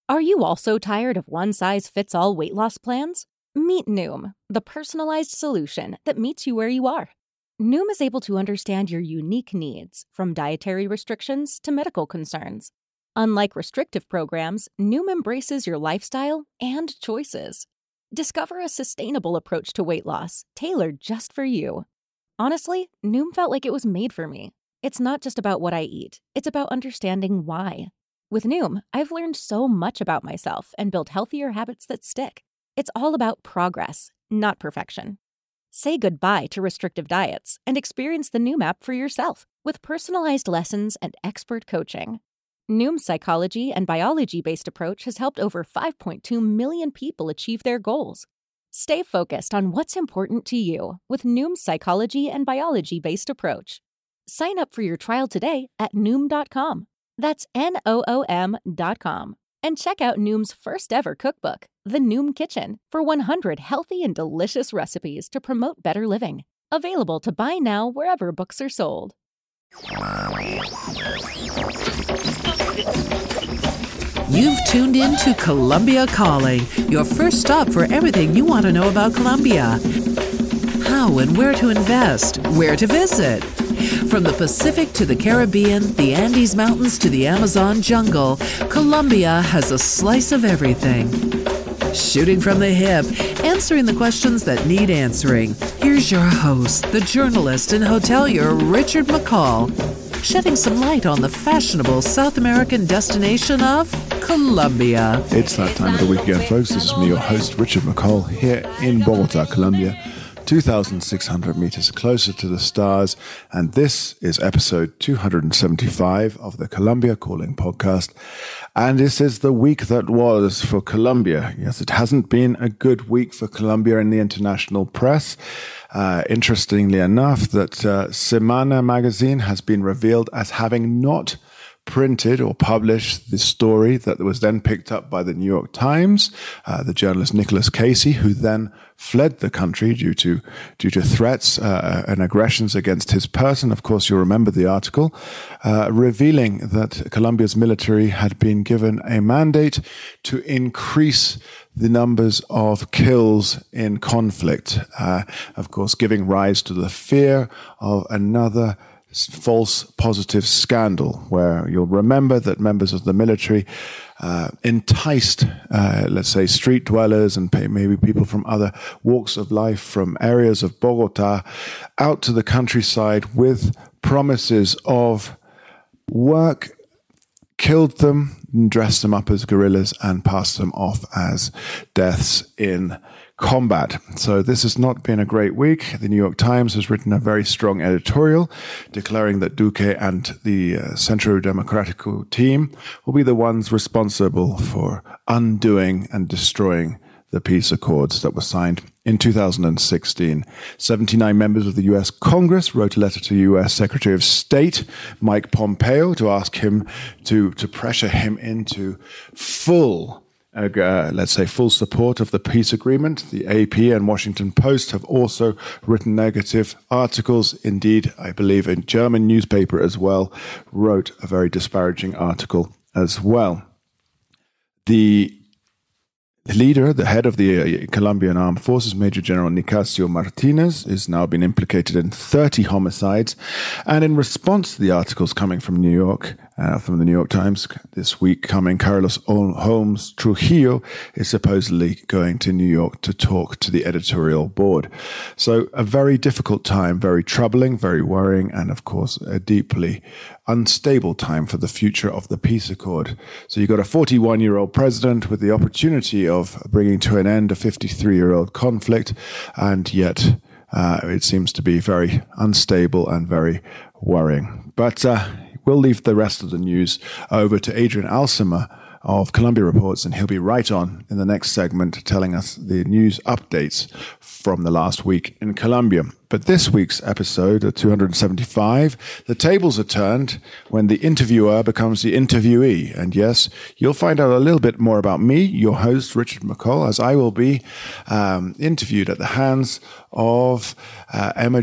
Are you also tired of one-size-fits-all weight loss plans? Meet Noom, the personalized solution that meets you where you are. Noom is able to understand your unique needs, from dietary restrictions to medical concerns. Unlike restrictive programs, Noom embraces your lifestyle and choices. Discover a sustainable approach to weight loss, tailored just for you. Honestly, Noom felt like it was made for me. It's not just about what I eat, it's about understanding why. With Noom, I've learned so much about myself and built healthier habits that stick. It's all about progress, not perfection. Say goodbye to restrictive diets and experience the Noom app for yourself with personalized lessons and expert coaching. Noom's psychology and biology-based approach has helped over 5.2 million people achieve their goals. Stay focused on what's important to you with Noom's psychology and biology-based approach. Sign up for your trial today at Noom.com. That's Noom.com. And check out Noom's first ever cookbook, The Noom Kitchen, for 100 healthy and delicious recipes to promote better living. Available to buy now wherever books are sold. You've tuned in to Colombia Calling, your first stop for everything you want to know about Colombia. How and where to invest, where to visit. From the Pacific to the Caribbean, the Andes Mountains to the Amazon jungle, Colombia has a slice of everything. Shooting from the hip, answering the questions that need answering. Here's your host, the journalist and hotelier Richard McCall, shedding some light on the fashionable South American destination of Colombia. It's that time of the week again, folks. This is me, your host, Richard McCall, here in Bogota, Colombia, 2,600 meters closer to the stars. And this is episode 275 of the Colombia Calling podcast. And this is the week that was for Colombia. Yes, it hasn't been a good week for Colombia in the international press. Interestingly enough, that Semana magazine has been revealed as having not printed or published the story that was then picked up by the New York Times, the journalist Nicholas Casey, who then fled the country due to threats and aggressions against his person. Of course, you'll remember the article, revealing that Colombia's military had been given a mandate to increase the numbers of kills in conflict, of course, giving rise to the fear of another false positive scandal, where you'll remember that members of the military enticed, let's say, street dwellers and maybe people from other walks of life from areas of Bogota out to the countryside with promises of work, killed them, dressed them up as guerrillas, and passed them off as deaths in combat. So this has not been a great week. The New York Times has written a very strong editorial declaring that Duque and the Centro Democrático team will be the ones responsible for undoing and destroying the peace accords that were signed in 2016. 79 members of the U.S. Congress wrote a letter to U.S. Secretary of State Mike Pompeo to ask him to pressure him into full support of the peace agreement. The AP and Washington Post have also written negative articles. Indeed, I believe a German newspaper as well wrote a very disparaging article as well. The leader, the head of the Colombian Armed Forces, Major General Nicasio Martinez, is now been implicated in 30 homicides. And in response to the articles coming from New York, from the New York Times this week coming, Carlos Holmes Trujillo is supposedly going to New York to talk to the editorial board. So a very difficult time, very troubling, very worrying, and of course a deeply unstable time for the future of the peace accord. So you've got a 41-year-old president with the opportunity of bringing to an end a 53-year-old conflict, and yet it seems to be very unstable and very worrying. But we'll leave the rest of the news over to Adrian Alsima of Colombia Reports, and he'll be right on in the next segment telling us the news updates from the last week in Colombia. But this week's episode, 275, the tables are turned when the interviewer becomes the interviewee. And yes, you'll find out a little bit more about me, your host, Richard McCall, as I will be interviewed at the hands of Emma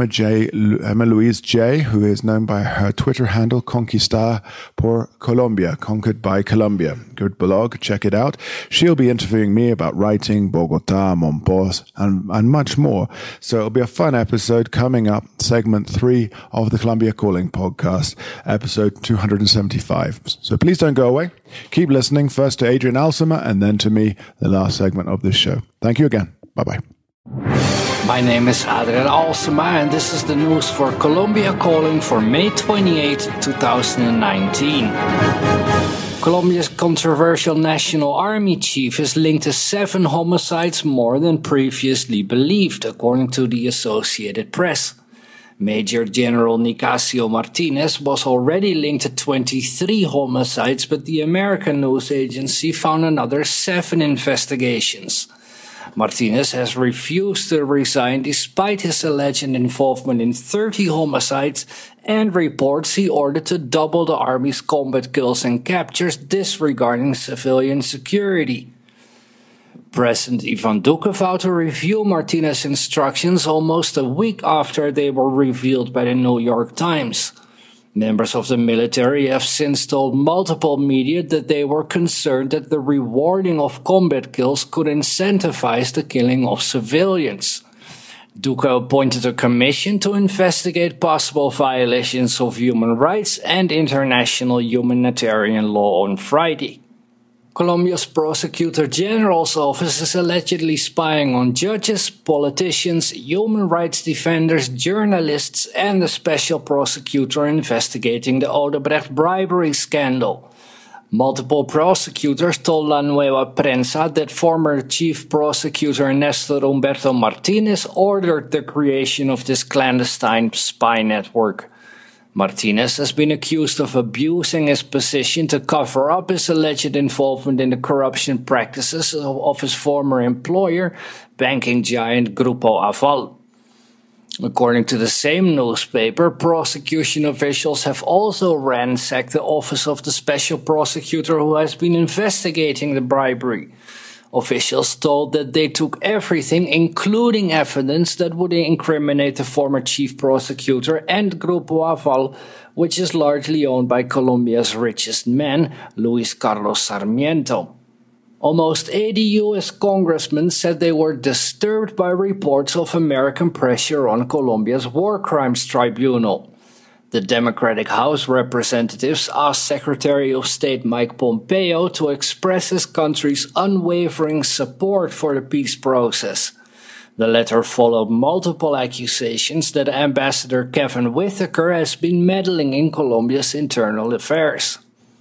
Louise J., who is known by her Twitter handle, Conquistar por Colombia, Conquered by Colombia. good blog. Check it out. She'll be interviewing me about writing, Bogota, Monpós, and much more. So it'll be a fun episode coming up, segment 3 of the Colombia Calling podcast, episode 275. So please don't go away. Keep listening, first to Adrian Alsima and then to me, the last segment of this show. Thank you again. Bye-bye. My name is Adrian Alsima, and this is the news for Colombia Calling for May 28, 2019. Colombia's controversial National Army chief is linked to 7 homicides more than previously believed, according to the Associated Press. Major General Nicasio Martinez was already linked to 23 homicides, but the American news agency found another 7 investigations. Martinez has refused to resign despite his alleged involvement in 30 homicides and reports he ordered to double the army's combat kills and captures, disregarding civilian security. President Ivan Duque vowed to review Martinez's instructions almost a week after they were revealed by the New York Times. Members of the military have since told multiple media that they were concerned that the rewarding of combat kills could incentivize the killing of civilians. Duque appointed a commission to investigate possible violations of human rights and international humanitarian law on Friday. Colombia's Prosecutor General's office is allegedly spying on judges, politicians, human rights defenders, journalists, and the special prosecutor investigating the Odebrecht bribery scandal. Multiple prosecutors told La Nueva Prensa that former Chief Prosecutor Nestor Humberto Martinez ordered the creation of this clandestine spy network. Martinez has been accused of abusing his position to cover up his alleged involvement in the corruption practices of his former employer, banking giant Grupo Aval. According to the same newspaper, prosecution officials have also ransacked the office of the special prosecutor who has been investigating the bribery. Officials told that they took everything, including evidence that would incriminate the former chief prosecutor and Grupo Aval, which is largely owned by Colombia's richest man, Luis Carlos Sarmiento. Almost 80 U.S. congressmen said they were disturbed by reports of American pressure on Colombia's War Crimes Tribunal. The Democratic House Representatives asked Secretary of State Mike Pompeo to express his country's unwavering support for the peace process. The letter followed multiple accusations that Ambassador Kevin Whitaker has been meddling in Colombia's internal affairs.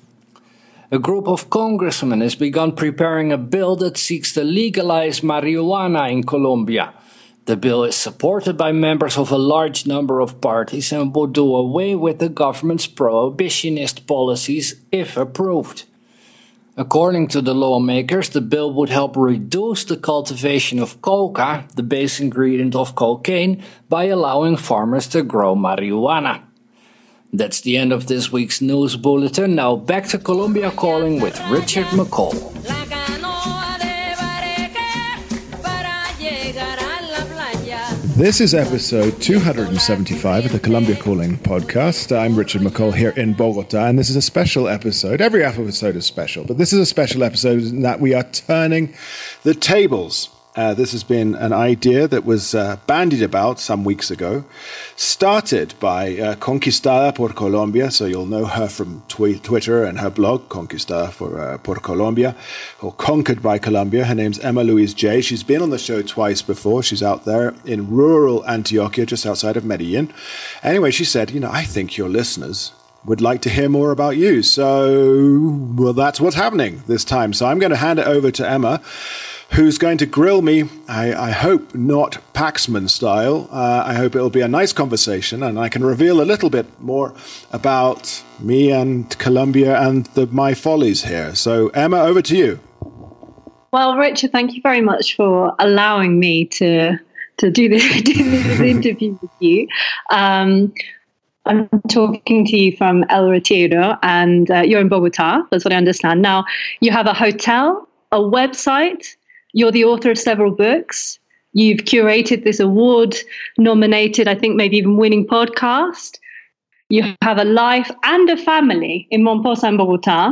A group of congressmen has begun preparing a bill that seeks to legalize marijuana in Colombia. The bill is supported by members of a large number of parties and would do away with the government's prohibitionist policies if approved. According to the lawmakers, the bill would help reduce the cultivation of coca, the base ingredient of cocaine, by allowing farmers to grow marijuana. That's the end of this week's news bulletin. Now back to Colombia Calling with Richard McCall. This is episode 275 of the Colombia Calling podcast. I'm Richard McCall here in Bogota, and this is a special episode. Every episode is special, but this is a special episode in that we are turning the tables. This has been an idea that was bandied about some weeks ago, started by Conquistada por Colombia, so you'll know her from Twitter and her blog, Conquistada por Colombia, or Conquered by Colombia. Her name's Emma Louise J. She's been on the show twice before. She's out there in rural Antioquia, just outside of Medellin. Anyway, she said, I think your listeners would like to hear more about you. So, well, that's what's happening this time. So I'm going to hand it over to Emma, who's going to grill me, I hope not Paxman style. I hope it'll be a nice conversation and I can reveal a little bit more about me and Colombia and my follies here. So, Emma, over to you. Well, Richard, thank you very much for allowing me to do this interview with you. I'm talking to you from El Retiro, and you're in Bogota. That's what I understand. Now, you have a hotel, a website. You're the author of several books. You've curated this award-nominated, I think maybe even winning podcast. You have a life and a family in Monpós and Bogotá.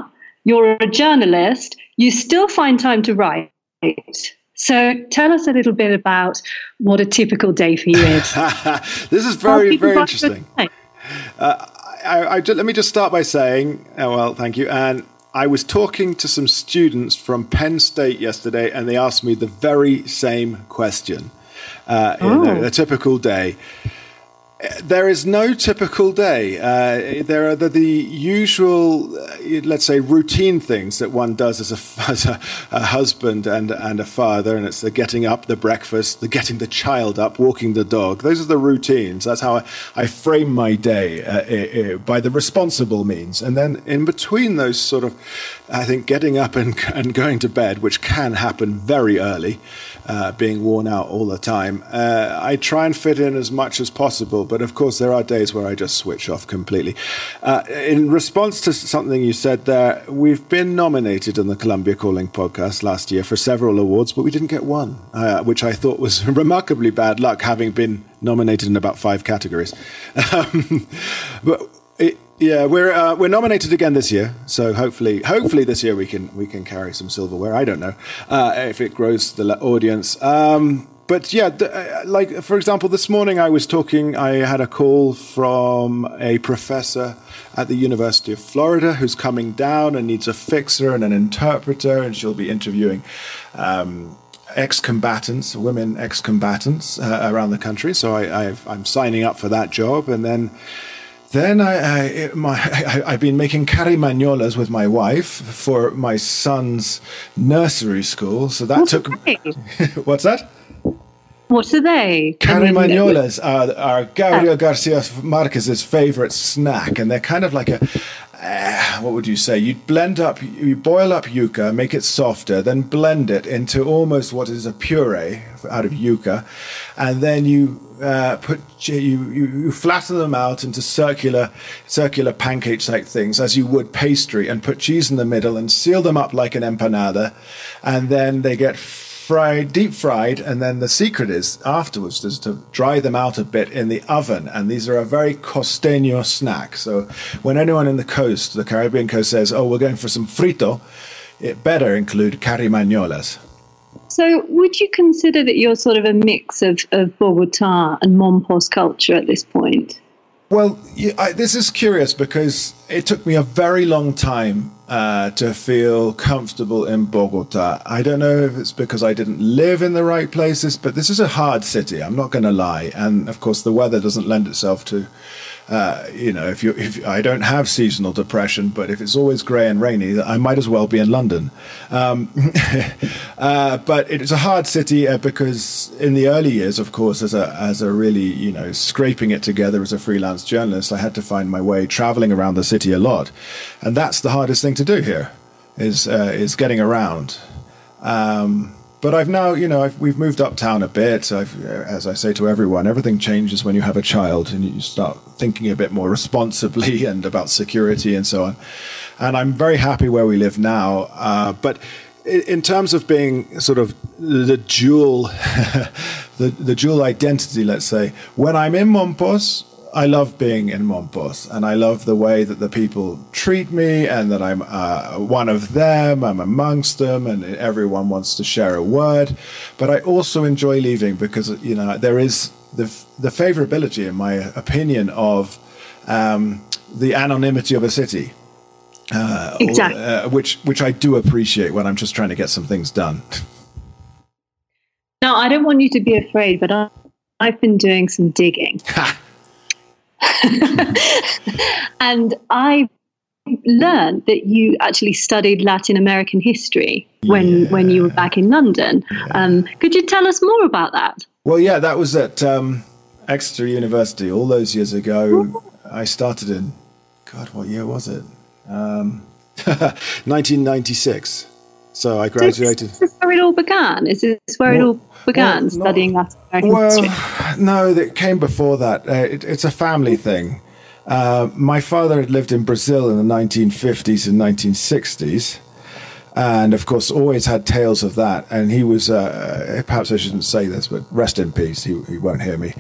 you're a journalist, you still find time to write. So tell us a little bit about what a typical day for you is. This is very, very interesting. Let me just start by saying, thank you. And I was talking to some students from Penn State yesterday, and they asked me the very same question. A typical day. There is no typical day. There are the usual, let's say, routine things that one does as a husband and a father, and it's the getting up, the breakfast, the getting the child up, walking the dog. Those are the routines. That's how I frame my day by the responsible means. And then in between those sort of, I think, getting up and going to bed, which can happen very early, being worn out all the time, I try and fit in as much as possible. But of course, there are days where I just switch off completely. In response to something you said there, we've been nominated in the Columbia Calling podcast last year for several awards, but we didn't get one, which I thought was remarkably bad luck, having been nominated in about 5 categories. We're nominated again this year, so hopefully this year we can carry some silverware. I don't know if it grows the audience. But yeah, like for example, this morning I had a call from a professor at the University of Florida who's coming down and needs a fixer and an interpreter, and she'll be interviewing ex-combatants, women ex-combatants around the country. So I'm signing up for that job, and then I've been making carimañolas with my wife for my son's nursery school. So that took. What's that? What are they? Carimañolas are Gabriel Garcia Marquez's favorite snack, and they're kind of like what would you say? You boil up yuca, make it softer, then blend it into almost what is a puree out of yuca, and then you flatten them out into circular pancake-like things, as you would pastry, and put cheese in the middle and seal them up like an empanada, and then they get deep fried, and then the secret is afterwards is to dry them out a bit in the oven. And these are a very costeño snack. So when anyone in the Caribbean coast says, "Oh, we're going for some frito," it better include carimañolas. So would you consider that you're sort of a mix of Bogota and Mompos culture at this point? Well, this is curious because it took me a very long time to feel comfortable in Bogota. I don't know if it's because I didn't live in the right places, but this is a hard city, I'm not going to lie. And of course, the weather doesn't lend itself to, if I don't have seasonal depression, but if it's always grey and rainy, I might as well be in London. But it's a hard city because in the early years, of course, as a really, scraping it together as a freelance journalist, I had to find my way traveling around the city a lot. And that's the hardest thing to do here is getting around. But I've now, we've moved uptown a bit. As I say to everyone, everything changes when you have a child and you start thinking a bit more responsibly and about security and so on. And I'm very happy where we live now. But in terms of being sort of the dual, the dual identity, let's say, when I'm in Mompos, I love being in Mompos, and I love the way that the people treat me, and that I'm one of them, I'm amongst them, and everyone wants to share a word. But I also enjoy leaving because, there is the favorability, in my opinion, of the anonymity of a city. Exactly. Which I do appreciate when I'm just trying to get some things done. Now, I don't want you to be afraid, but I've been doing some digging. And I learned that you actually studied Latin American history when you were back in London. Yeah. Could you tell us more about that? Well, yeah, that was at Exeter University all those years ago. I started in, what year was it? 1996. So I graduated. Is this where it all began? Is this where it all began, studying Latin American history? No, it came before that. It's a family thing. My father had lived in Brazil in the 1950s and 1960s. And, of course, always had tales of that. And he was, perhaps I shouldn't say this, but rest in peace, he won't hear me.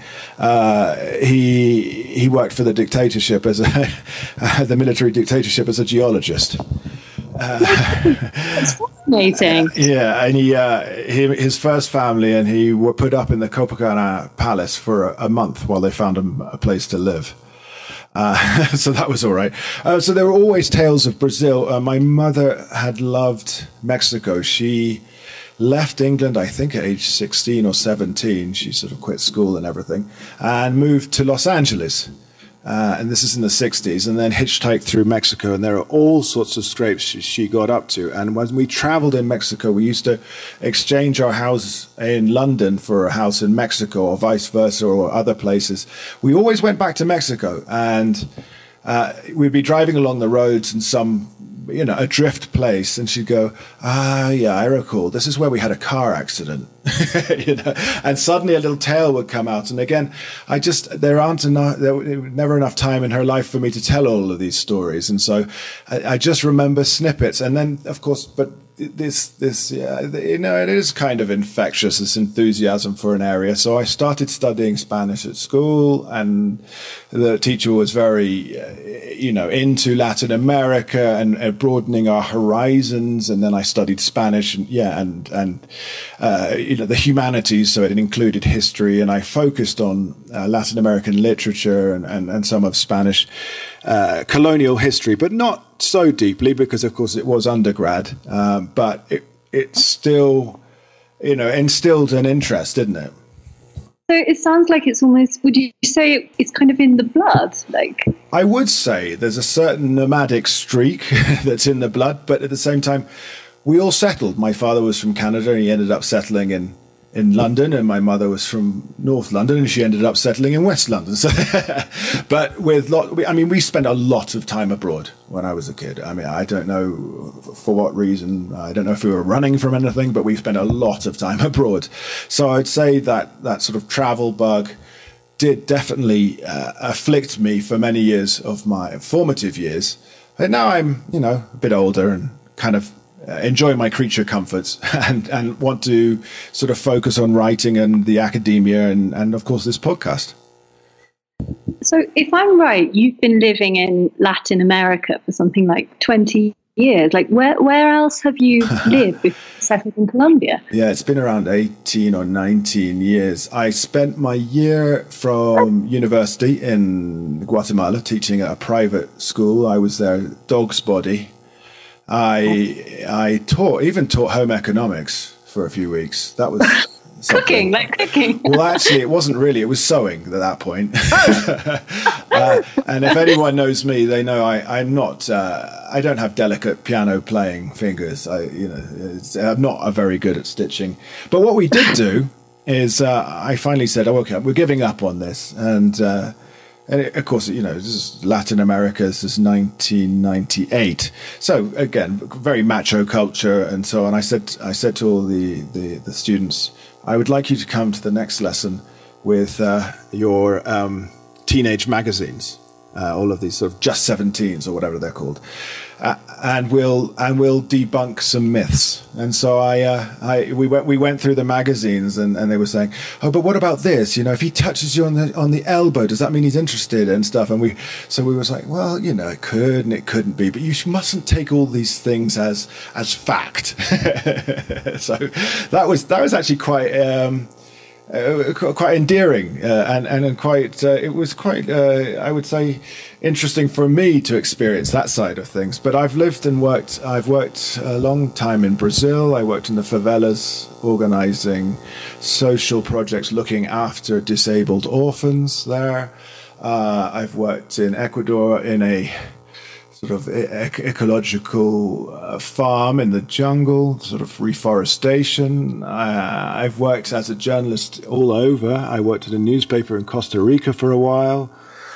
He worked for the dictatorship the military dictatorship as a geologist. That's fascinating. Yeah, and his first family, and he were put up in the Copacabana Palace for a month while they found him a place to live. So that was all right. So there were always tales of Brazil. My mother had loved Mexico. She left England, I think, at age 16 or 17. She sort of quit school and everything and moved to Los Angeles. And this is in the 60s, and then hitchhiked through Mexico. And there are all sorts of scrapes she got up to. And when we traveled in Mexico, we used to exchange our house in London for a house in Mexico, or vice versa, or other places. We always went back to Mexico, and we'd be driving along the roads in some, a drift place, and she'd go, yeah, I recall, this is where we had a car accident. And suddenly a little tale would come out. And again, there was never enough time in her life for me to tell all of these stories. And so I just remember snippets. And then, of course, but it is kind of infectious, this enthusiasm for an area. So I started studying Spanish at school, and the teacher was very, into Latin America and broadening our horizons. And then I studied Spanish and the humanities. So it included history, and I focused on Latin American literature and some of Spanish colonial history, but not so deeply, because of course it was undergrad, but it still, instilled an interest, didn't it? So it sounds like it's almost, would you say it's kind of in the blood? I would say there's a certain nomadic streak that's in the blood, but at the same time, we all settled. My father was from Canada, and he ended up settling in London, and my mother was from North London, and she ended up settling in West London. So, but we spent a lot of time abroad when I was a kid. I mean, I don't know for what reason. I don't know if we were running from anything, but we spent a lot of time abroad. So I'd say that sort of travel bug did definitely afflict me for many years of my formative years. But now I'm, a bit older and kind of enjoy my creature comforts and want to sort of focus on writing and the academia and of course this podcast. So if I'm right, you've been living in Latin America for something like 20 years. Where else have you lived before you settled in Colombia? Yeah, it's been around 18 or 19 years. I spent my year from university in Guatemala teaching at a private school. I was their dog's body. I taught home economics for a few weeks. That was cooking. Well, actually, it wasn't really. It was sewing at that point. And if anyone knows me, they know I'm not. I don't have delicate piano playing fingers. I'm not very good at stitching. But what we did do is I finally said, "Oh, okay, we're giving up on this." And of course, this is Latin America. This is 1998. So again, very macho culture and so on. I said to all the students, I would like you to come to the next lesson with your teenage magazines, all of these sort of Just 17s or whatever they're called, and we'll debunk some myths. And so we went through the magazines, and they were saying, oh, but what about this? If he touches you on the elbow, does that mean he's interested and stuff? And we was like, well, it could and it couldn't be, but you mustn't take all these things as fact. So that was actually quite endearing and quite it was quite I would say interesting for me to experience that side of things. But I've worked a long time in Brazil. I worked in the favelas organizing social projects looking after disabled orphans there. I've worked in Ecuador in a sort of ecological farm in the jungle, sort of reforestation. I've worked as a journalist all over. I worked at a newspaper in Costa Rica for a while.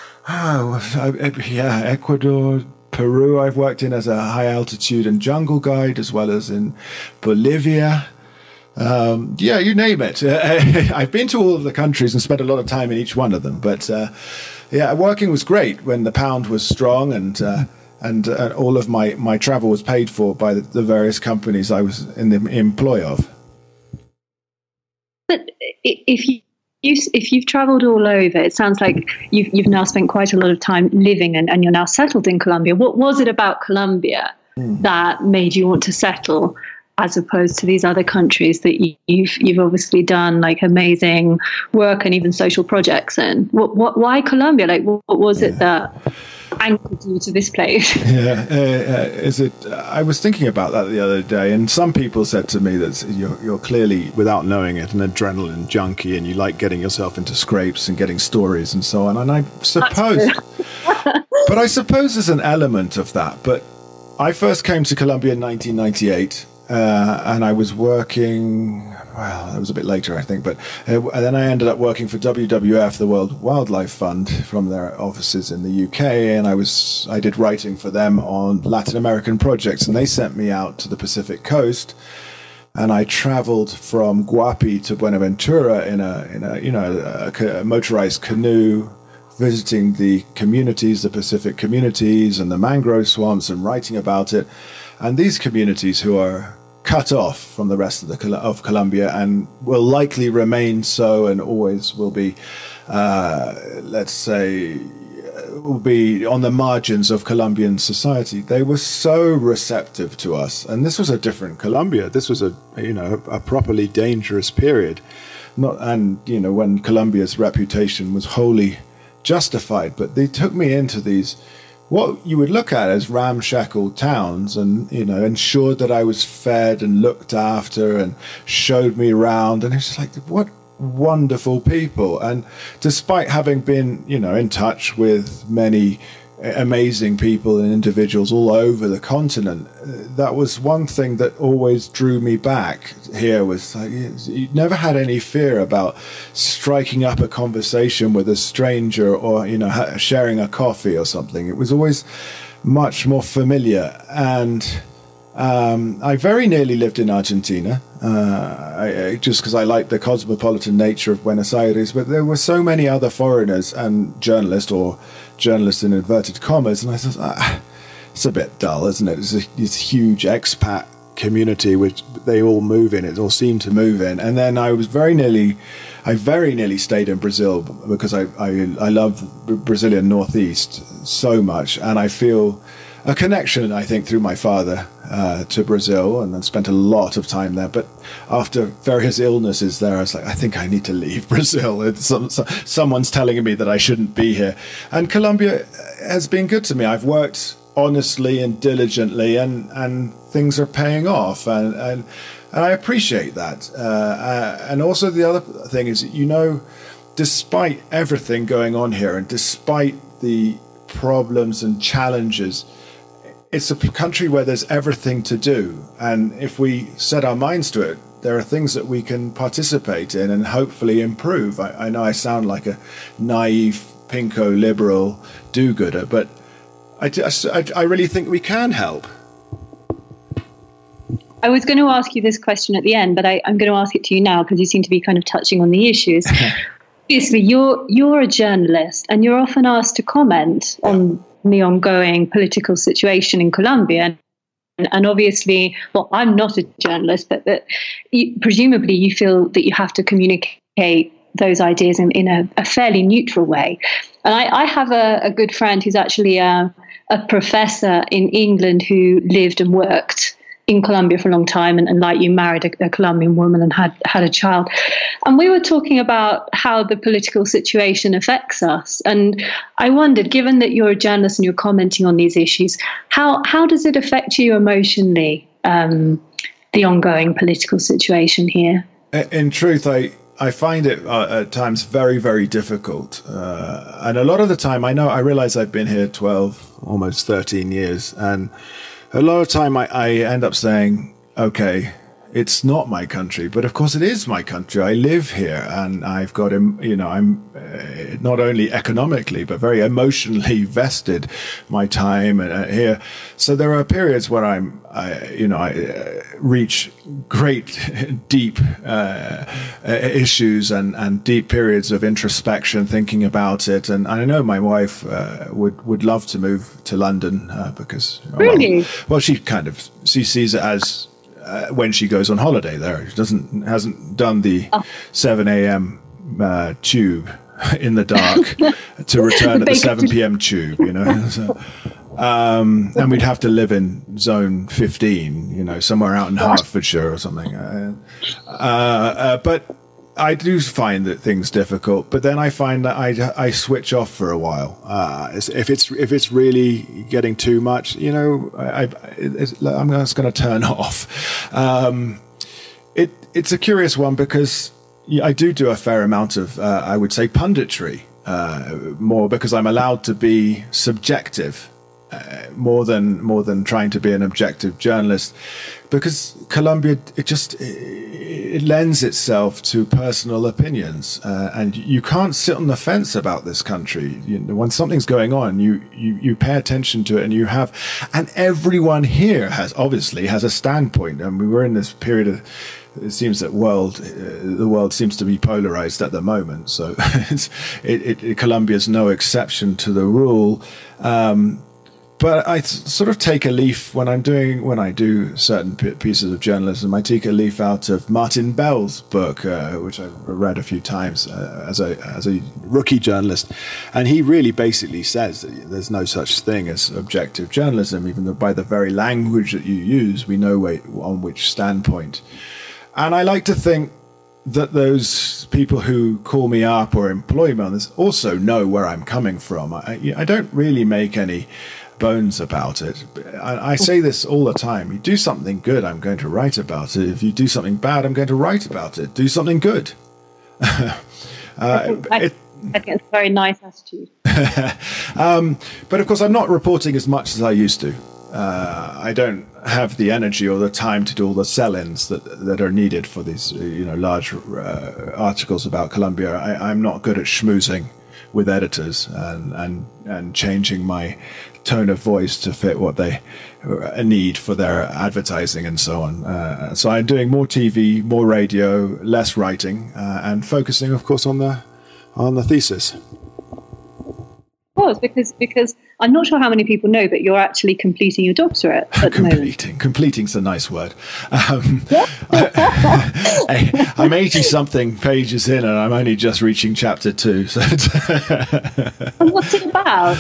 Ecuador, Peru. I've worked in as a high altitude and jungle guide, as well as in Bolivia. You name it. I've been to all of the countries and spent a lot of time in each one of them. But working was great when the pound was strong, and all of my travel was paid for by the various companies I was in the employ of. But if you've traveled all over, it sounds like you've now spent quite a lot of time living and you're now settled in Colombia. What was it about Colombia that made you want to settle, as opposed to these other countries that you've obviously done like amazing work and even social projects in? Why Colombia? Like, what was it that anchored you to this place? I was thinking about that the other day, and some people said to me that you're clearly, without knowing it, an adrenaline junkie, and you like getting yourself into scrapes and getting stories and so on. And I suppose, but I suppose there's an element of that. But I first came to Colombia in 1998. And I was working, well, it was a bit later, I think, but and then I ended up working for WWF, the World Wildlife Fund, from their offices in the UK, and I did writing for them on Latin American projects, and they sent me out to the Pacific coast, and I traveled from Guapi to Buenaventura in a motorized canoe, visiting the communities, the Pacific communities, and the mangrove swamps, and writing about it. And these communities, who are cut off from the rest of Colombia and will likely remain so, and always will be, let's say, will be on the margins of Colombian society. They were so receptive to us, and this was a different Colombia. This was a properly dangerous period, when Colombia's reputation was wholly justified. But they took me into these, what you would look at as ramshackle towns, and ensured that I was fed and looked after, and showed me around, and it's just like, what wonderful people. And despite having been in touch with many amazing people and individuals all over the continent, that was one thing that always drew me back here. Was like, you never had any fear about striking up a conversation with a stranger, or sharing a coffee or something. It was always much more familiar. And I very nearly lived in Argentina, just because I liked the cosmopolitan nature of Buenos Aires, but there were so many other foreigners and journalists in inverted commas, and I thought, it's a bit dull, isn't it? It's this huge expat community which they all move in. It all seemed to move in. And then I very nearly stayed in Brazil, because I love Brazilian Northeast so much, and I feel a connection, I think, through my father to Brazil, and I spent a lot of time there. But after various illnesses there, I was like, I think I need to leave Brazil. Someone's telling me that I shouldn't be here. And Colombia has been good to me. I've worked honestly and diligently, and things are paying off, and I appreciate that. And also the other thing is, despite everything going on here, and despite the problems and challenges, it's a country where there's everything to do. And if we set our minds to it, there are things that we can participate in and hopefully improve. I know I sound like a naive, pinko liberal do-gooder, but I really think we can help. I was going to ask you this question at the end, but I'm going to ask it to you now, because you seem to be kind of touching on the issues. Obviously, you're a journalist, and you're often asked to comment on the ongoing political situation in Colombia. And obviously, well, I'm not a journalist, but presumably you feel that you have to communicate those ideas in a fairly neutral way. And I have a good friend who's actually a professor in England who lived and worked in Colombia for a long time, and like you, married a Colombian woman and had a child. And we were talking about how the political situation affects us. And I wondered, given that you're a journalist and you're commenting on these issues, how does it affect you emotionally, the ongoing political situation here? In truth, I find it at times very, very difficult. And a lot of the time, I realize I've been here 12, almost 13 years, and a lot of time I end up saying, okay, it's not my country, but of course it is my country. I live here, and I've got, I'm not only economically, but very emotionally vested my time here. So there are periods where I reach great, deep issues and deep periods of introspection, thinking about it. And I know my wife would love to move to London because, really? Well, she sees it as when she goes on holiday there. She hasn't done the 7 a.m. Tube in the dark to return at the 7 p.m. tube, So, And we'd have to live in zone 15, somewhere out in Hertfordshire or something. But I do find that things difficult, but then I find that I switch off for a while. If it's really getting too much, I'm just going to turn off. It's a curious one because I do a fair amount of, I would say, punditry, more because I'm allowed to be subjective. More than trying to be an objective journalist, because Colombia it lends itself to personal opinions, and you can't sit on the fence about this country. When something's going on, you pay attention to it, and everyone here has a standpoint. And we were in this period of. It seems that the world seems to be polarized at the moment. So Colombia's no exception to the rule. But I sort of take a leaf when I do certain pieces of journalism. I take a leaf out of Martin Bell's book, which I've read a few times as a rookie journalist, and he really basically says that there's no such thing as objective journalism, even though by the very language that you use, we know on which standpoint. And I like to think that those people who call me up or employ me on this also know where I'm coming from. I don't really make any bones about it. I say this all the time. You do something good, I'm going to write about it. If you do something bad, I'm going to write about it. Do something good. I think it's a very nice attitude. But of course, I'm not reporting as much as I used to. I don't have the energy or the time to do all the sell-ins that are needed for these large articles about Colombia. I'm not good at schmoozing with editors and changing my tone of voice to fit what they need for their advertising and so on. So I'm doing more TV, more radio, less writing, and focusing, of course, on the thesis. Of course, because I'm not sure how many people know, but you're actually completing your doctorate at the moment. Completing's a nice word. I'm 80-something pages in, and I'm only just reaching chapter 2. So and what's it about?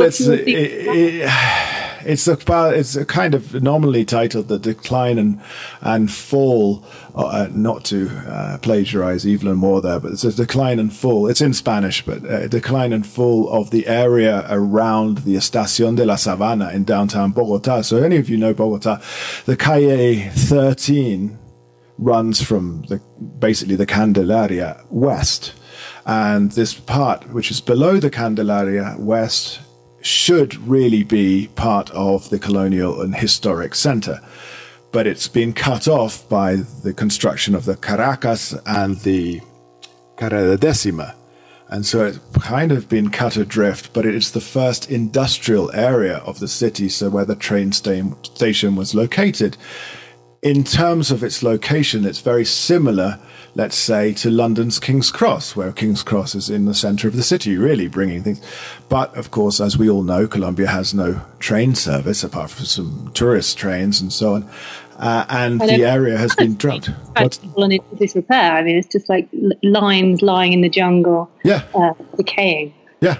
It's a kind of anomaly titled "The Decline and Fall." Not to plagiarize Evelyn Moore there, but it's a decline and fall. It's in Spanish, but decline and fall of the area around the Estación de la Sabana in downtown Bogota. So any of you know Bogota, the Calle 13 runs from basically the Candelaria west. And this part, which is below the Candelaria west, should really be part of the colonial and historic center. But it's been cut off by the construction of the Caracas and the Carrera Décima. And so it's kind of been cut adrift, but it's the first industrial area of the city, so where the train station was located. In terms of its location, it's very similar, let's say, to London's King's Cross, where King's Cross is in the center of the city, really bringing things. But, of course, as we all know, Colombia has no train service, apart from some tourist trains and so on. And the area has been dropped. People into disrepair. I mean, it's just like lines lying in the jungle, decaying. Yeah.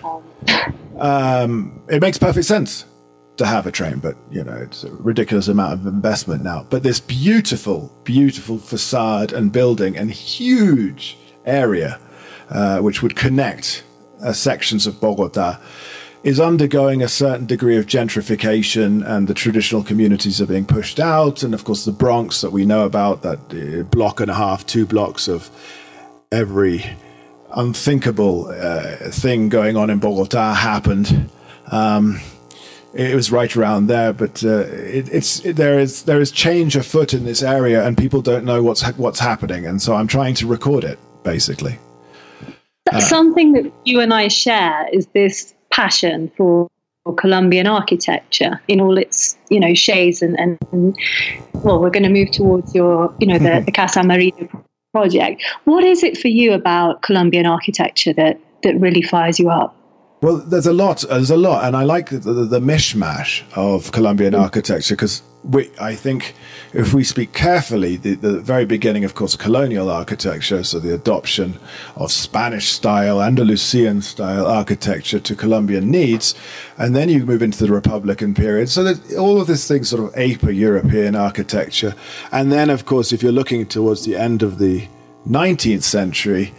It makes perfect sense to have a train, but, it's a ridiculous amount of investment now. But this beautiful, beautiful facade and building and huge area, which would connect sections of Bogota, is undergoing a certain degree of gentrification, and the traditional communities are being pushed out. And of course, the Bronx that we know about, that block and a half, 2 blocks of every unthinkable thing going on in Bogota happened. It was right around there, but there is change afoot in this area, and people don't know what's happening. And so I'm trying to record it, basically. Something that you and I share is this passion for Colombian architecture in all its, shades and well, we're going to move towards your, the Casa Amarillo project. What is it for you about Colombian architecture that really fires you up? Well, there's a lot, and I like the mishmash of Colombian architecture, because I think if we speak carefully, the very beginning, of course, colonial architecture, so the adoption of Spanish-style, Andalusian-style architecture to Colombian needs, and then you move into the Republican period. So that all of these things sort of ape a European architecture. And then, of course, if you're looking towards the end of the 19th century,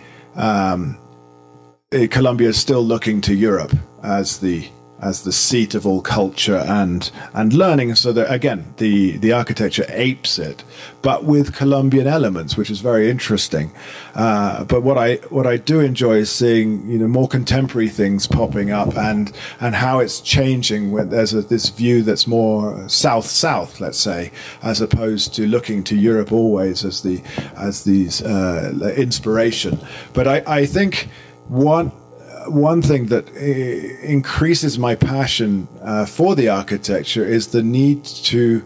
Colombia is still looking to Europe as the seat of all culture and learning. So that, again, the architecture apes it, but with Colombian elements, which is very interesting. But what I do enjoy is seeing, you know, more contemporary things popping up and how it's changing when there's this view that's more south, let's say, as opposed to looking to Europe always as these inspiration. But I think one thing that increases my passion for the architecture is the need to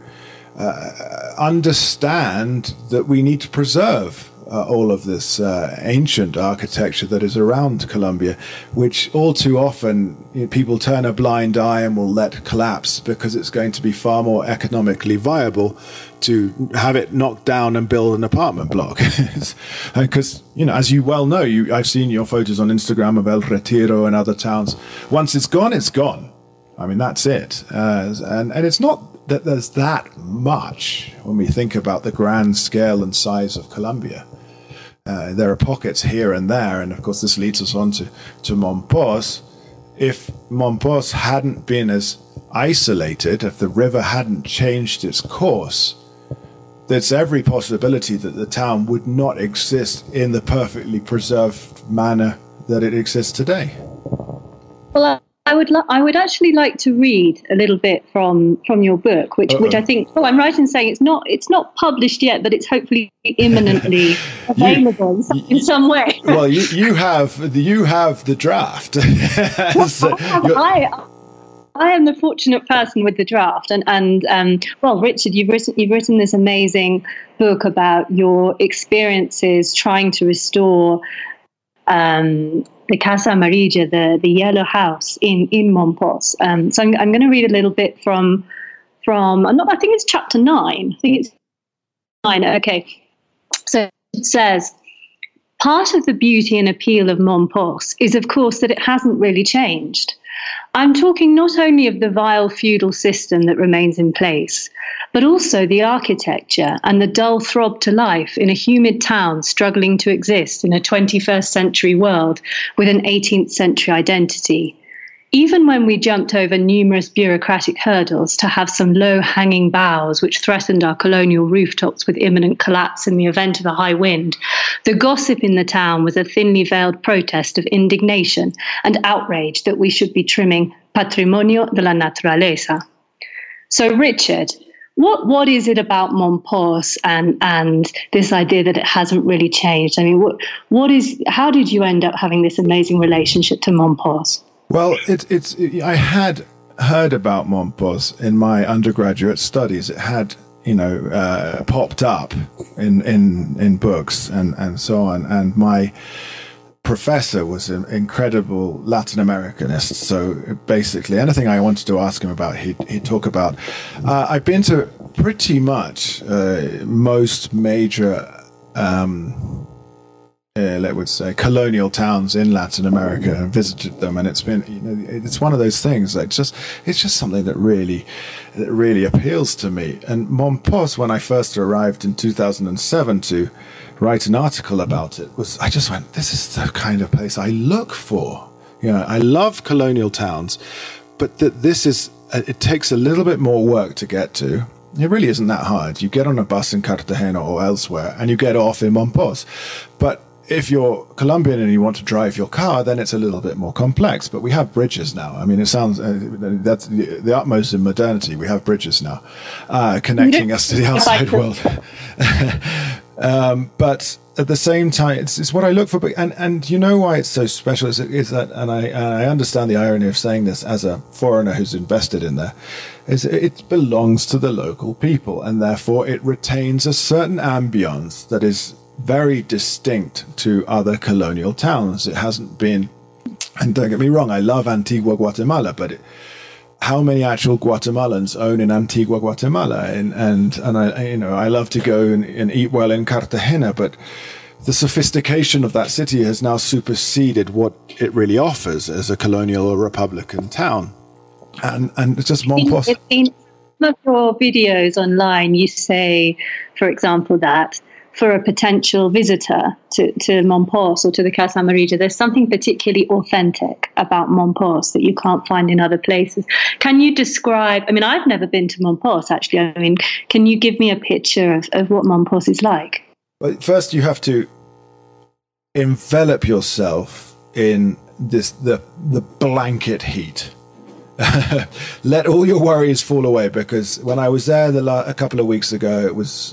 understand that we need to preserve all of this ancient architecture that is around Colombia, which all too often, you know, people turn a blind eye and will let collapse because it's going to be far more economically viable to have it knocked down and build an apartment block. Because, you know, as you well know, I've seen your photos on Instagram of El Retiro and other towns. Once it's gone, it's gone. I mean, that's it. And it's not that there's that much when we think about the grand scale and size of Colombia. There are pockets here and there, and of course this leads us on to Mompox. If Mompox hadn't been as isolated, if the river hadn't changed its course, there's every possibility that the town would not exist in the perfectly preserved manner that it exists today. Well, I would actually like to read a little bit from your book, which I think. Oh, I'm right in saying it's not published yet, but it's hopefully imminently available in some way. Well, you have the draft. So I am the fortunate person with the draft, and well, Richard, you've written this amazing book about your experiences trying to restore the Casa Amarilla, the yellow house in Mompox. So I'm going to read a little bit from I think it's chapter 9. I think it's 9. Okay. So it says, part of the beauty and appeal of Mompox is, of course, that it hasn't really changed. I'm talking not only of the vile feudal system that remains in place, but also the architecture and the dull throb to life in a humid town struggling to exist in a 21st century world with an 18th century identity. Even when we jumped over numerous bureaucratic hurdles to have some low-hanging boughs which threatened our colonial rooftops with imminent collapse in the event of a high wind, the gossip in the town was a thinly veiled protest of indignation and outrage that we should be trimming Patrimonio de la Naturaleza. So, Richard, what is it about Mompox and this idea that it hasn't really changed? I mean, how did you end up having this amazing relationship to Mompox? Well, I had heard about Mompox in my undergraduate studies. It had, popped up in books and so on. And my professor was an incredible Latin Americanist. So basically, anything I wanted to ask him about, he'd talk about. I've been to pretty much most major let's say colonial towns in Latin America and visited them, and it's been, it's one of those things that it's just something that really appeals to me. And Mompox, when I first arrived in 2007 to write an article about it, I just went, this is the kind of place I look for. I love colonial towns, but it takes a little bit more work to get to. It really isn't that hard. You get on a bus in Cartagena or elsewhere, and you get off in Mompox. But if you're Colombian and you want to drive your car, then it's a little bit more complex. But we have bridges now. I mean, it sounds that's the utmost in modernity. We have bridges now connecting us to the outside world. But at the same time, it's what I look for. And you know why it's so special is that, and I understand the irony of saying this as a foreigner who's invested in there, is it belongs to the local people, and therefore it retains a certain ambience that is very distinct to other colonial towns. It hasn't been, and don't get me wrong, I love Antigua Guatemala, but how many actual Guatemalans own in Antigua Guatemala, and I love to go and eat well in Cartagena, but the sophistication of that city has now superseded what it really offers as a colonial or republican town, and it's just Mompos. In some of your videos online, you say, for example, that for a potential visitor to Mompos or to the Casa Amarilla, there's something particularly authentic about Mompos that you can't find in other places. Can you describe, I mean, I've never been to Mompos, actually. I mean, can you give me a picture of what Mompos is like? Well, first you have to envelop yourself in the blanket heat. Let all your worries fall away, because when I was there a couple of weeks ago, it was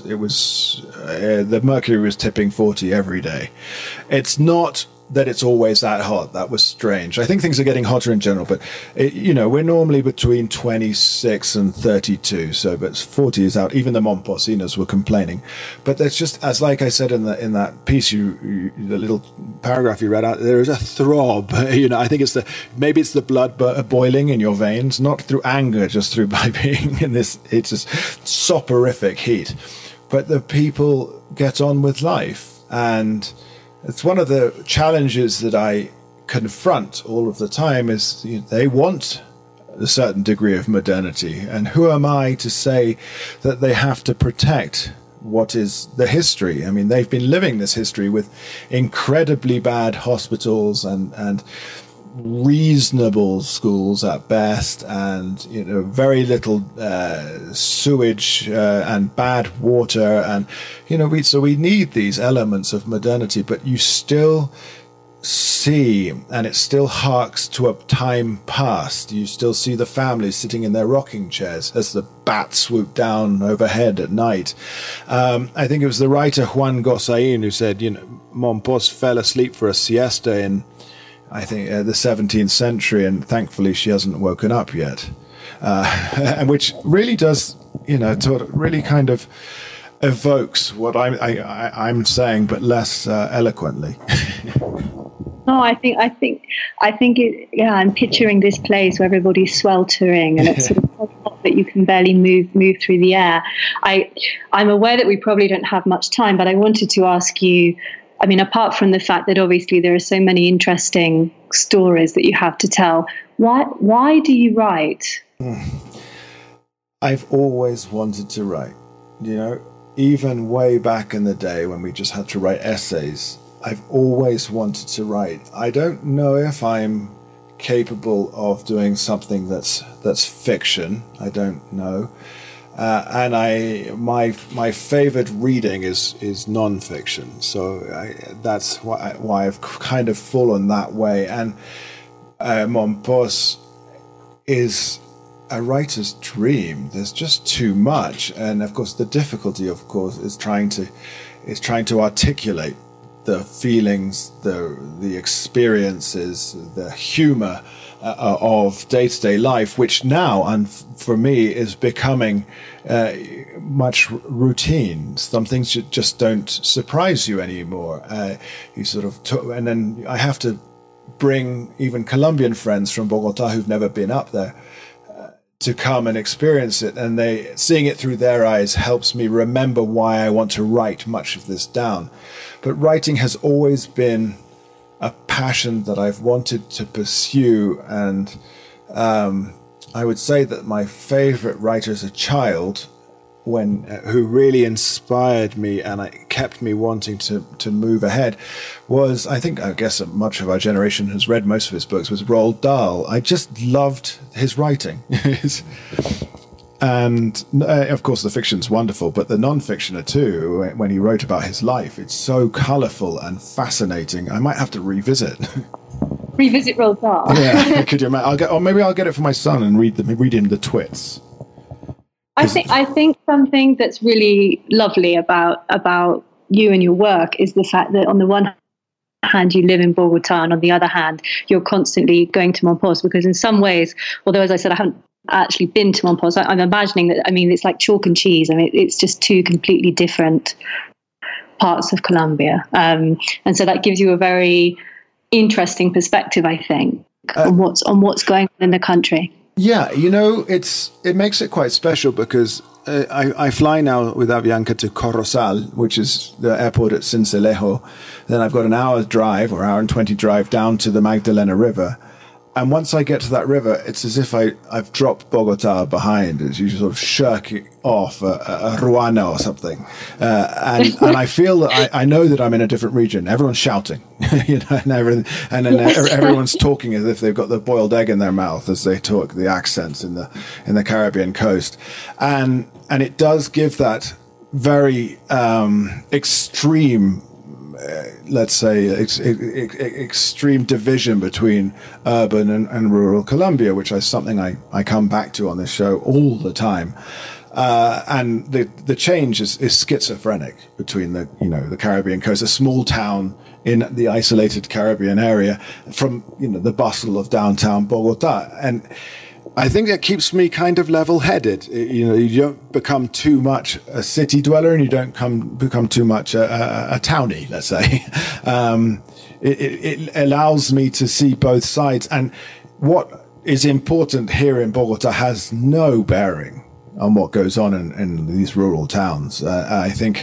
the mercury was tipping 40 every day. It's not that it's always that hot. That was strange. I think things are getting hotter in general, but we're normally between 26 and 32. So, but 40 is out. Even the Momposinos were complaining. But there's just, as like I said in that piece, the little paragraph you read out, there is a throb. I think maybe it's the blood boiling in your veins, not through anger, just through by being in this. It's just soporific heat. But the people get on with life, and it's one of the challenges that I confront all of the time is they want a certain degree of modernity. And who am I to say that they have to protect what is the history? I mean, they've been living this history with incredibly bad hospitals and reasonable schools at best, and very little sewage and bad water, and we need these elements of modernity, but you still see, and it still harks to a time past. You still see the families sitting in their rocking chairs as the bats swoop down overhead at night. I think it was the writer Juan Gosain who said, Mompos fell asleep for a siesta in, I think, the 17th century, and thankfully she hasn't woken up yet. And which really does, really kind of evokes what I'm saying, but less eloquently. No, I think it. Yeah, I'm picturing this place where everybody's sweltering and it's sort of so hot that you can barely move through the air. I'm aware that we probably don't have much time, but I wanted to ask you. I mean, apart from the fact that obviously there are so many interesting stories that you have to tell, why do you write? I've always wanted to write. Even way back in the day when we just had to write essays, I've always wanted to write. I don't know if I'm capable of doing something that's fiction. I don't know. And my favorite reading is nonfiction, so that's why I've kind of fallen that way. And Mompos is a writer's dream. There's just too much, and of course the difficulty, is trying to articulate the feelings, the experiences, the humor of day-to-day life, which now, and for me, is becoming much routine. Some things just don't surprise you anymore. You sort of and then I have to bring even Colombian friends from Bogota who've never been up there to come and experience it, and seeing it through their eyes helps me remember why I want to write much of this down. But writing has always been a passion that I've wanted to pursue, and I would say that my favorite writer as a child, who really inspired me and kept me wanting to move ahead, was, I guess much of our generation has read most of his books, was Roald Dahl. I just loved his writing. And of course the fiction's wonderful, but the non-fictioner too, when he wrote about his life, it's so colourful and fascinating. I might have to revisit Roald Dahl. Yeah, could you imagine? Maybe I'll get it for my son and read him the twits. I think something that's really lovely about you and your work is the fact that on the one hand you live in Bogota, and on the other hand you're constantly going to Mompos, because in some ways, although as I said I haven't actually been to Mompos, I'm imagining that, it's like chalk and cheese. It's just two completely different parts of Colombia, and so that gives you a very interesting perspective, I think, on what's going on in the country. Yeah, it makes it quite special because I fly now with Avianca to Corozal, which is the airport at Sincelejo. Then I've got an hour drive or hour and 20 drive down to the Magdalena River. And once I get to that river, it's as if I've dropped Bogota behind, as you sort of shirk it off a Ruana or something. And I feel that I know that I'm in a different region. Everyone's shouting, and everyone's talking as if they've got the boiled egg in their mouth as they talk the accents in the Caribbean coast. And it does give that very extreme, let's say, extreme division between urban and rural Colombia, which is something I come back to on this show all the time. And the change is schizophrenic between the Caribbean coast, a small town in the isolated Caribbean area, from the bustle of downtown Bogota. And I think that keeps me kind of level-headed. You don't become too much a city dweller, and you don't become too much a townie, let's say. It allows me to see both sides. And what is important here in Bogota has no bearing on what goes on in these rural towns. I think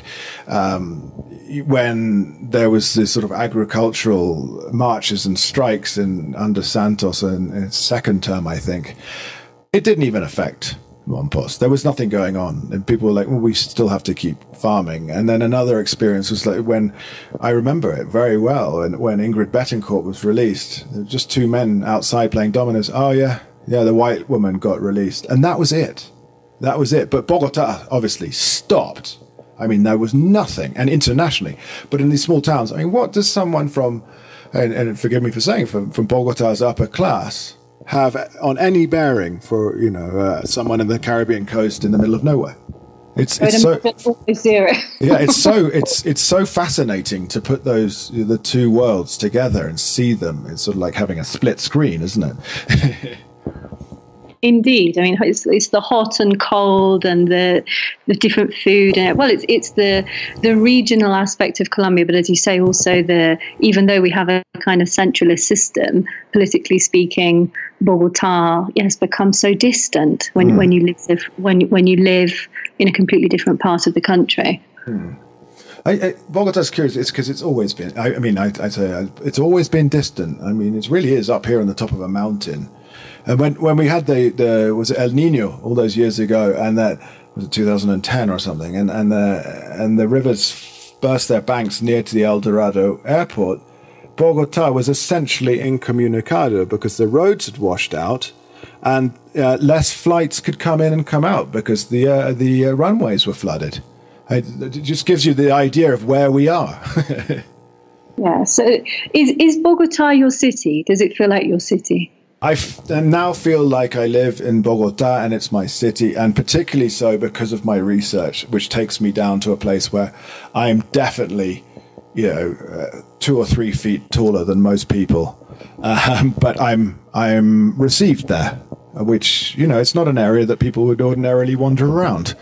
when there was this sort of agricultural marches and strikes under Santos in his second term, I think, it didn't even affect Monpós. There was nothing going on, and people were like, well, we still have to keep farming. And then another experience was like when, I remember it very well, and when Ingrid Betancourt was released, there were just two men outside playing dominoes. Oh yeah, the white woman got released. And that was it. But Bogota obviously stopped. I mean, there was nothing. And internationally. But in these small towns, I mean, what does someone from, and forgive me for saying, from Bogota's upper class have on any bearing for, someone in the Caribbean coast in the middle of nowhere? It's so zero. Yeah, it's so fascinating to put the two worlds together and see them. It's sort of like having a split screen, isn't it? Indeed, I mean it's the hot and cold and the different food, and it's the regional aspect of Colombia. But as you say, also even though we have a kind of centralist system, politically speaking, Bogota has become so distant when you live in a completely different part of the country. Bogota's curious. It's because it's always been. I'd say it's always been distant. I mean, it really is up here on the top of a mountain. And when we had was it El Nino all those years ago, and that was it 2010 or something, and the rivers burst their banks near to the El Dorado airport, Bogota was essentially incommunicado because the roads had washed out, and less flights could come in and come out because the runways were flooded. It just gives you the idea of where we are. Yeah. So is Bogota your city? Does it feel like your city? I now feel like I live in Bogota and it's my city, and particularly so because of my research, which takes me down to a place where I'm definitely, 2 or 3 feet taller than most people. But I'm received there, which, it's not an area that people would ordinarily wander around.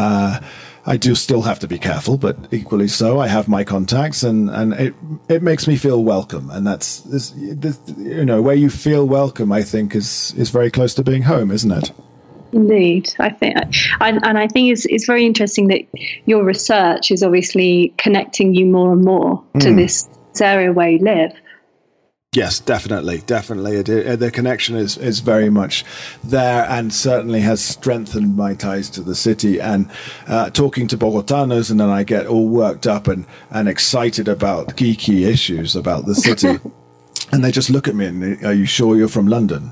I do still have to be careful, but equally so, I have my contacts, and it makes me feel welcome. And that's where you feel welcome, I think, is very close to being home, isn't it? Indeed, I think it's very interesting that your research is obviously connecting you more and more to this area where you live. Yes, definitely. The connection is very much there, and certainly has strengthened my ties to the city. And talking to Bogotanos, and then I get all worked up and excited about geeky issues about the city. And they just look at me and, are you sure you're from London?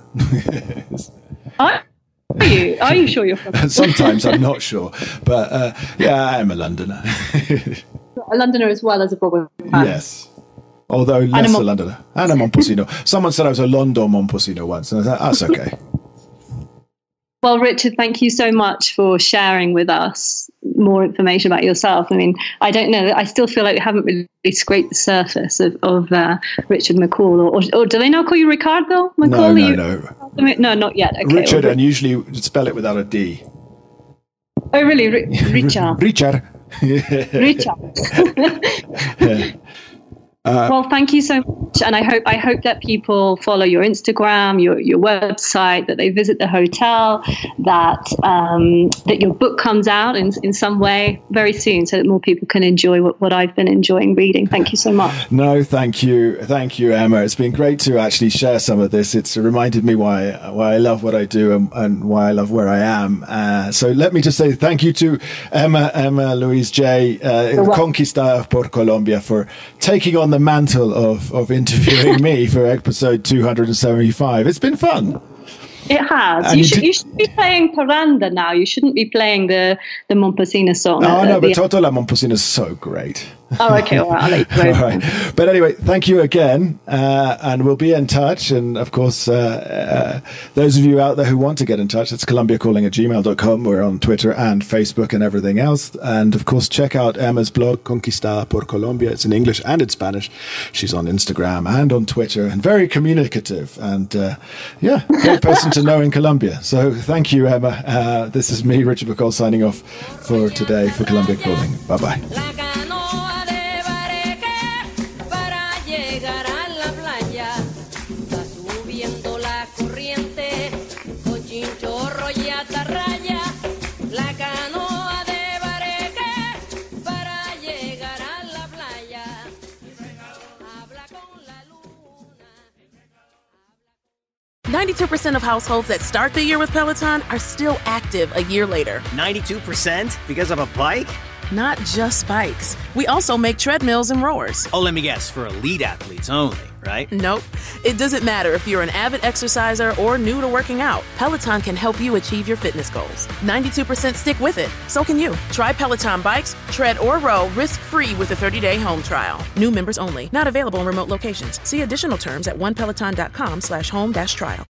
Are you sure you're from London? Sometimes I'm not sure. But I am a Londoner. A Londoner as well as a Bogotan. Yes. Although less a Londoner. And a Montpusino. Someone said I was a Londo Montpusino once, and I thought, that's okay. Well, Richard, thank you so much for sharing with us more information about yourself. I mean, I don't know. I still feel like we haven't really scraped the surface of Richard McCall. Or do they now call you Ricardo McCall? No. No, not yet. Okay. Richard, and usually you spell it without a D. Oh, really? Richard. Richard. Richard. Well, thank you so much And I hope that people follow your Instagram, your website, that they visit the hotel, that your book comes out in some way very soon, so that more people can enjoy what I've been enjoying reading. Thank you so much. No, thank you, Emma. It's been great to actually share some of this. It's reminded me why I love what I do and why I love where I am. So let me just say thank you to Emma Louise J, Conquista por Colombia, for taking on the mantle of interviewing me for episode 275. It's been fun. It has. You should be playing Paranda now. You shouldn't be playing the Momposina song. Oh, no, but Toto La Momposina is so great. Oh, okay. All right. I'll let you go. All right. But anyway, thank you again. And we'll be in touch. And of course, those of you out there who want to get in touch, it's colombiacalling@gmail.com. We're on Twitter and Facebook and everything else. And of course, check out Emma's blog, Conquista por Colombia. It's in English and in Spanish. She's on Instagram and on Twitter and very communicative. And great person to know in Colombia. So thank you, Emma. This is me, Richard McCall, signing off for today for Colombia Calling. Bye-bye. %, of households that start the year with Peloton are still active a year later. 92% because of a bike? Not just bikes. We also make treadmills and rowers. Oh, let me guess, for elite athletes only, right? Nope. It doesn't matter if you're an avid exerciser or new to working out. Peloton can help you achieve your fitness goals. 92% stick with it. So can you. Try Peloton bikes, tread or row risk-free with a 30-day home trial. New members only. Not available in remote locations. See additional terms at onepeloton.com/home-trial.